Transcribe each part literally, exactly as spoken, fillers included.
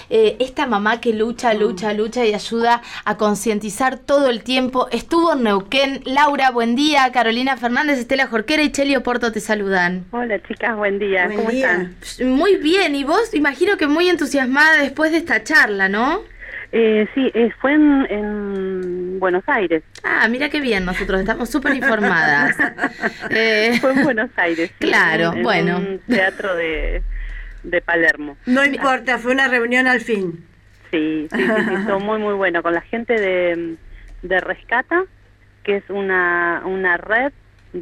eh, esta mamá que lucha, lucha, lucha y ayuda a concientizar todo el tiempo. Estuvo en Neuquén. Laura, buen día. Carolina Fernández, Estela Jorquera y Cheli Oporto te saludan. Hola chicas, buen día. Buen ¿Cómo día. están? Muy bien, y vos imagino que muy entusiasmada después de esta charla, ¿no? Eh, sí, eh, fue en, en Buenos Aires. Ah, mira qué bien, nosotros estamos súper informadas. eh, Fue en Buenos Aires. Sí, claro, en, en bueno. un teatro de, de Palermo. No importa, fue una reunión al fin. Sí, sí, sí, sí, estuvo muy, muy bueno. Con la gente de, de Rescata, que es una, una red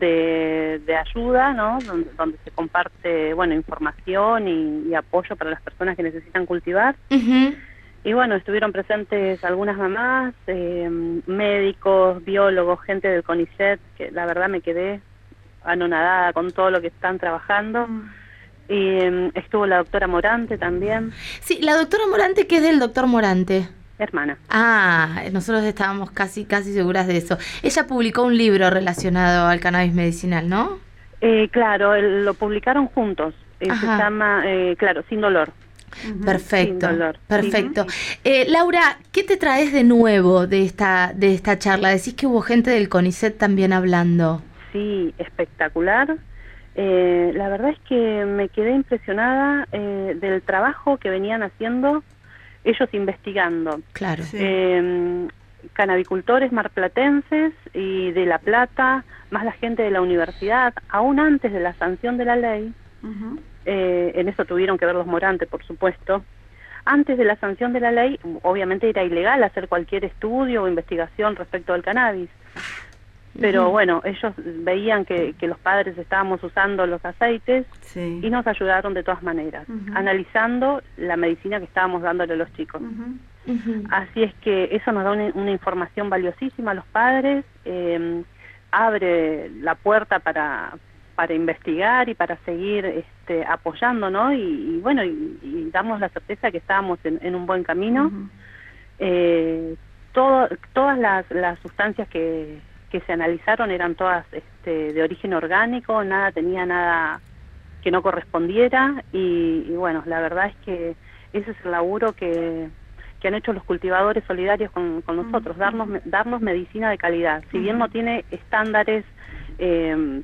de, de ayuda, ¿no? Donde, donde se comparte, bueno, información y, y apoyo para las personas que necesitan cultivar. uh-huh. Y bueno, estuvieron presentes algunas mamás, eh, médicos, biólogos, gente del CONICET, que la verdad me quedé anonadada con todo lo que están trabajando. Mm. Y eh, estuvo la doctora Morante también. Sí, la doctora Morante, ¿qué es del doctor Morante? Hermana. Ah, nosotros estábamos casi casi seguras de eso. Ella publicó un libro relacionado al cannabis medicinal, ¿no? Eh, claro, el, lo publicaron juntos. Eh, se llama, eh, claro, Sin Dolor. Perfecto, Sin dolor. perfecto. Eh, Laura, ¿qué te traes de nuevo de esta de esta charla? Decís que hubo gente del CONICET también hablando. Sí, espectacular. Eh, la verdad es que me quedé impresionada eh, del trabajo que venían haciendo ellos investigando. Claro. Sí. Eh, canabicultores marplatenses y de La Plata, más la gente de la universidad, aún antes de la sanción de la ley. Uh-huh. Eh, en eso tuvieron que ver los Morante, por supuesto. Antes de la sanción de la ley, obviamente era ilegal hacer cualquier estudio o investigación respecto al cannabis. Pero uh-huh. bueno, ellos veían que, que los padres estábamos usando los aceites sí. y nos ayudaron de todas maneras, uh-huh. analizando la medicina que estábamos dándole a los chicos. Uh-huh. Uh-huh. Así es que eso nos da una, una información valiosísima a los padres, eh, abre la puerta para... para investigar y para seguir este, apoyando, ¿no? Y, y bueno, y, y damos la certeza que estábamos en, en un buen camino. Uh-huh. eh, todo, todas las, las sustancias que, que se analizaron eran todas este, de origen orgánico, nada tenía nada que no correspondiera y, y bueno, la verdad es que ese es el laburo que, que han hecho los cultivadores solidarios con, con nosotros, uh-huh. darnos, darnos medicina de calidad. Si uh-huh. bien no tiene estándares... Eh,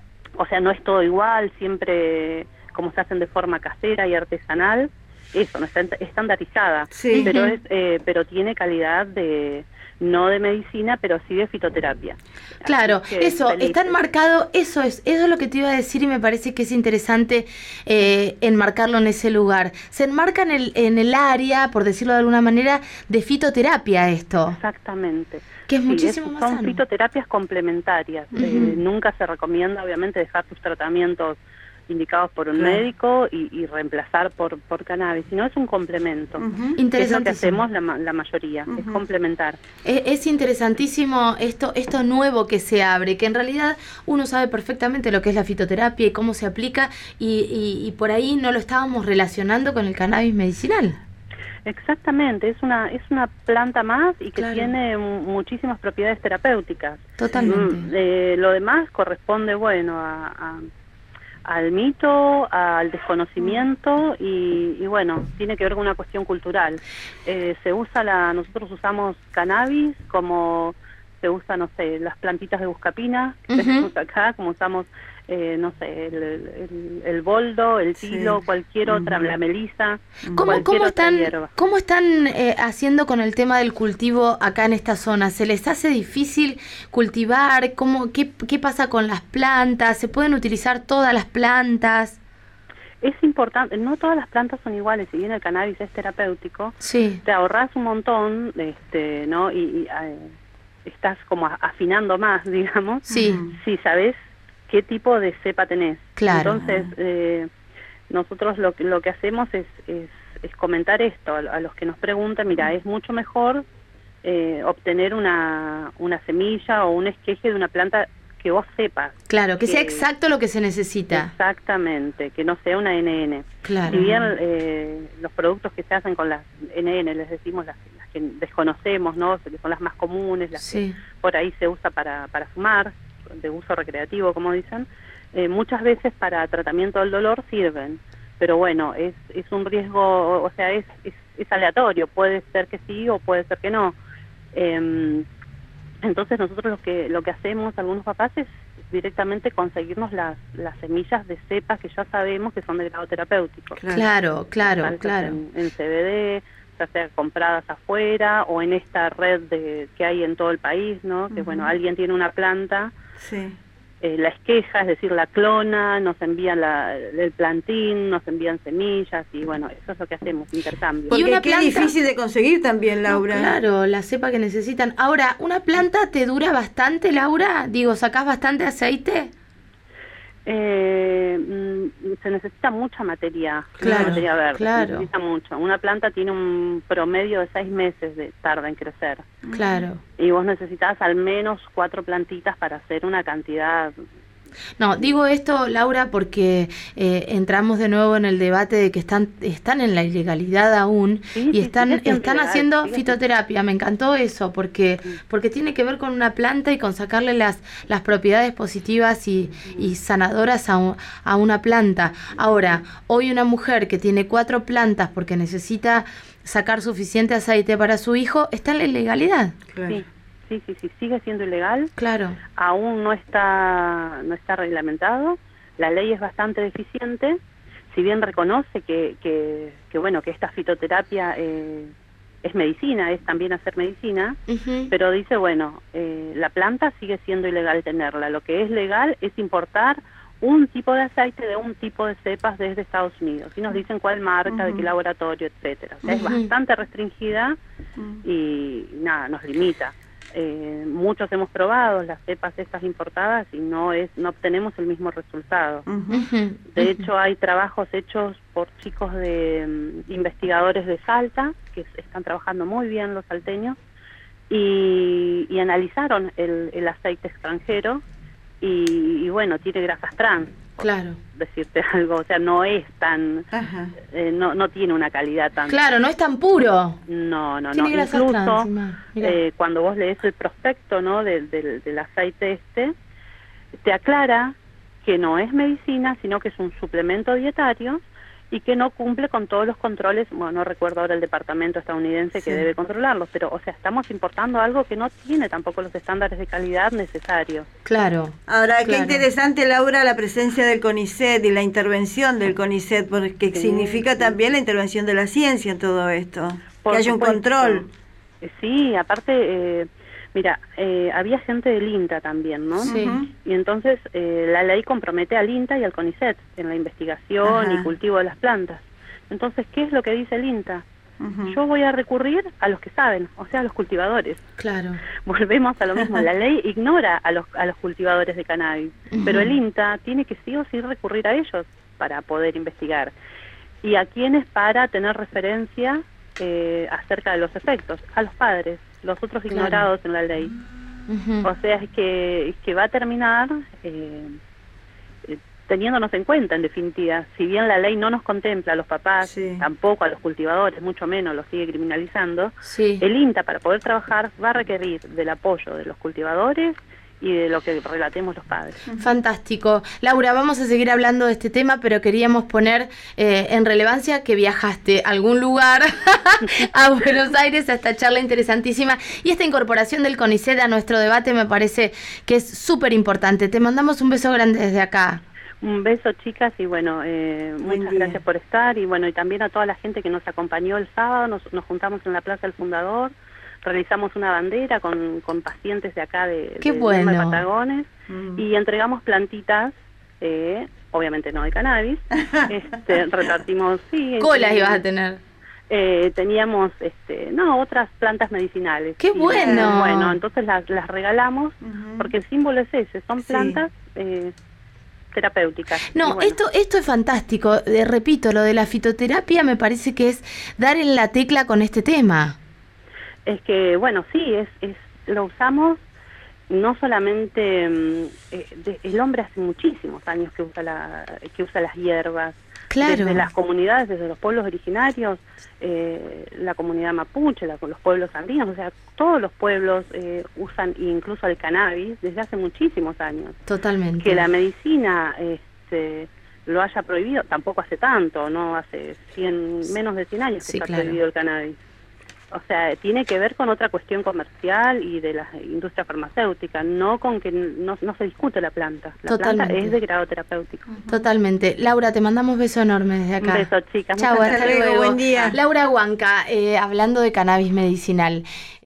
o sea, no es todo igual, siempre como se hacen de forma casera y artesanal, eso, no está estandarizada, sí. pero es, eh, pero tiene calidad de, no de medicina, pero sí de fitoterapia. Claro, eso, felices. Está enmarcado, eso es, eso es lo que te iba a decir y me parece que es interesante eh, enmarcarlo en ese lugar. Se enmarca en el, en el área, por decirlo de alguna manera, de fitoterapia esto. Exactamente. Que es sí, muchísimo es, más son sano. Fitoterapias complementarias. Uh-huh. eh, nunca se recomienda, obviamente, dejar tus tratamientos indicados por un claro. médico y, y reemplazar por por cannabis, sino es un complemento. Uh-huh. Interesantísimo. Es lo que hacemos la, la mayoría, uh-huh. es complementar. Es, es interesantísimo esto esto nuevo que se abre, que en realidad uno sabe perfectamente lo que es la fitoterapia y cómo se aplica y, y, y por ahí no lo estábamos relacionando con el cannabis medicinal. Exactamente, es una es una planta más y que claro. tiene muchísimas propiedades terapéuticas. Totalmente. Mm, eh, lo demás corresponde, bueno, a, a, al mito, al desconocimiento y, y bueno, tiene que ver con una cuestión cultural. Eh, se usa la, nosotros usamos cannabis como se usa, no sé, las plantitas de buscapina que uh-huh. tenemos acá, como usamos Eh, no sé, el, el, el boldo, el tilo, sí. cualquier otra, uh-huh. la melisa, ¿Cómo, cualquier cómo otra están, hierba. ¿Cómo están eh, haciendo con el tema del cultivo acá en esta zona? ¿Se les hace difícil cultivar? ¿Cómo, qué, qué pasa con las plantas? ¿Se pueden utilizar todas las plantas? Es importante, no todas las plantas son iguales, si bien el cannabis es terapéutico, sí. te ahorras un montón, este, ¿no? Y, y eh, estás como afinando más, digamos, sí. si sabes qué tipo de cepa tenés. Claro. Entonces, eh, nosotros lo, lo que hacemos es, es, es comentar esto a, a los que nos preguntan, mira, es mucho mejor eh, obtener una, una semilla o un esqueje de una planta que vos sepas. Claro, que, que sea exacto lo que se necesita. Exactamente, que no sea una N N. Claro. Si bien eh, los productos que se hacen con las N N, les decimos las, las que desconocemos, ¿no? Que son las más comunes, las sí. que por ahí se usa para, para fumar, de uso recreativo, como dicen, eh, muchas veces para tratamiento del dolor sirven, pero bueno, es, es un riesgo, o sea, es, es, es aleatorio, puede ser que sí o puede ser que no. Eh, entonces nosotros lo que lo que hacemos, algunos papás, es directamente conseguirnos las, las semillas de cepas que ya sabemos que son de grado terapéutico. Claro, claro, claro. En, en C B D, ya sea compradas afuera o en esta red de, que hay en todo el país, ¿no? Que uh-huh. bueno, alguien tiene una planta, sí. eh, la esqueja, es decir, la clona, nos envían la, el plantín, nos envían semillas y bueno, eso es lo que hacemos, intercambio. Porque ¿Y una qué planta? Difícil de conseguir también, Laura. No, claro, la cepa que necesitan. Ahora, ¿una planta te dura bastante, Laura? Digo, ¿sacás bastante aceite? Eh, mm, se necesita mucha materia, claro, materia verde, claro. se necesita mucho. Una planta tiene un promedio de seis meses de tarda en crecer. Claro. Y vos necesitas al menos cuatro plantitas para hacer una cantidad. No, digo esto, Laura, porque eh, entramos de nuevo en el debate de que están están en la ilegalidad aún sí, y sí, están sí, están ilegal, haciendo sí, fitoterapia. Me encantó eso porque sí. porque tiene que ver con una planta y con sacarle las las propiedades positivas y, y sanadoras a, un, a una planta. Ahora, hoy una mujer que tiene cuatro plantas porque necesita sacar suficiente aceite para su hijo está en la ilegalidad. Claro. Sí. Sí, sí, sí, sigue siendo ilegal. Claro. Aún no está no está reglamentado. La ley es bastante deficiente. Si bien reconoce que, que, que bueno, que esta fitoterapia eh, es medicina, es también hacer medicina, uh-huh. pero dice, bueno, eh, la planta sigue siendo ilegal tenerla. Lo que es legal es importar un tipo de aceite de un tipo de cepas desde Estados Unidos. Y nos dicen cuál marca, uh-huh. de qué laboratorio, etcétera. O sea, uh-huh. es bastante restringida uh-huh. y nada, nos limita. Eh, muchos hemos probado las cepas estas importadas y no es no obtenemos el mismo resultado. Uh-huh. De hecho, hay trabajos hechos por chicos de um, investigadores de Salta, que están trabajando muy bien los salteños, y, y analizaron el, el aceite extranjero y, y bueno, tiene grasas trans. Claro. Decirte algo, o sea, no es tan, eh, no no tiene una calidad tan... Claro, no es tan puro. No, no, tiene no. Grasas Incluso trans, eh, cuando vos lees el prospecto, ¿no? Del, del, del aceite este, te aclara que no es medicina, sino que es un suplemento dietario y que no cumple con todos los controles. Bueno, no recuerdo ahora el departamento estadounidense sí. que debe controlarlos, pero, o sea, estamos importando algo que no tiene tampoco los estándares de calidad necesarios. Claro. Ahora, claro. qué interesante, Laura, la presencia del CONICET y la intervención del CONICET, porque sí, significa sí. también la intervención de la ciencia en todo esto, Por que haya supuesto. un control. Sí, aparte... Eh, Mira, eh, había gente del INTA también, ¿no? Sí. Y entonces eh, la ley compromete al INTA y al CONICET en la investigación Ajá. y cultivo de las plantas. Entonces, ¿qué es lo que dice el INTA? Uh-huh. Yo voy a recurrir a los que saben, o sea, a los cultivadores. Claro. Volvemos a lo mismo. La ley ignora a los a los cultivadores de cannabis, uh-huh. pero el INTA tiene que sí o sí recurrir a ellos para poder investigar. ¿Y a quiénes para tener referencia eh, acerca de los efectos? A los padres. Los otros claro. ignorados en la ley. Uh-huh. O sea, es que, es que va a terminar eh, eh, teniéndonos en cuenta, en definitiva. Si bien la ley no nos contempla a los papás, sí. tampoco a los cultivadores, mucho menos los sigue criminalizando, sí. el INTA, para poder trabajar, va a requerir del apoyo de los cultivadores y de lo que relatemos los padres. Fantástico. Laura, vamos a seguir hablando de este tema, pero queríamos poner eh, en relevancia que viajaste a algún lugar, a Buenos Aires, a esta charla interesantísima. Y esta incorporación del CONICET a nuestro debate me parece que es súper importante. Te mandamos un beso grande desde acá. Un beso, chicas, y bueno, eh, muchas día. gracias por estar. Y bueno, y también a toda la gente que nos acompañó el sábado. Nos, nos juntamos en la Plaza del Fundador. Realizamos una bandera con, con pacientes de acá de, Qué de, bueno. de Patagones mm. y entregamos plantitas, eh, obviamente no de cannabis, este, repartimos, sí. Colas eh, ibas a tener. Eh, teníamos, este, no, otras plantas medicinales. ¡Qué y, bueno! Eh, bueno, entonces las, las regalamos uh-huh. porque el símbolo es ese, son plantas... Sí. Eh, terapéuticas. No, bueno. esto esto es fantástico. Eh, repito, lo de la fitoterapia me parece que es dar en la tecla con este tema. Es que, bueno, sí, es, es lo usamos no solamente eh, de, el hombre hace muchísimos años que usa la que usa las hierbas. Claro. Desde las comunidades, desde los pueblos originarios, eh, la comunidad mapuche, la, los pueblos andinos, o sea, todos los pueblos eh, usan incluso el cannabis desde hace muchísimos años. Totalmente. Que la medicina este, lo haya prohibido, tampoco hace tanto, no hace cien, menos de cien años que sí, está claro. prohibido el cannabis. O sea, tiene que ver con otra cuestión comercial y de la industria farmacéutica, no con que no, no se discute la planta. La Totalmente. planta es de grado terapéutico. Totalmente. Laura, te mandamos beso enorme desde acá. Un beso, chicas. Chau, hasta luego. Buen día. Laura Huanca, eh, hablando de cannabis medicinal.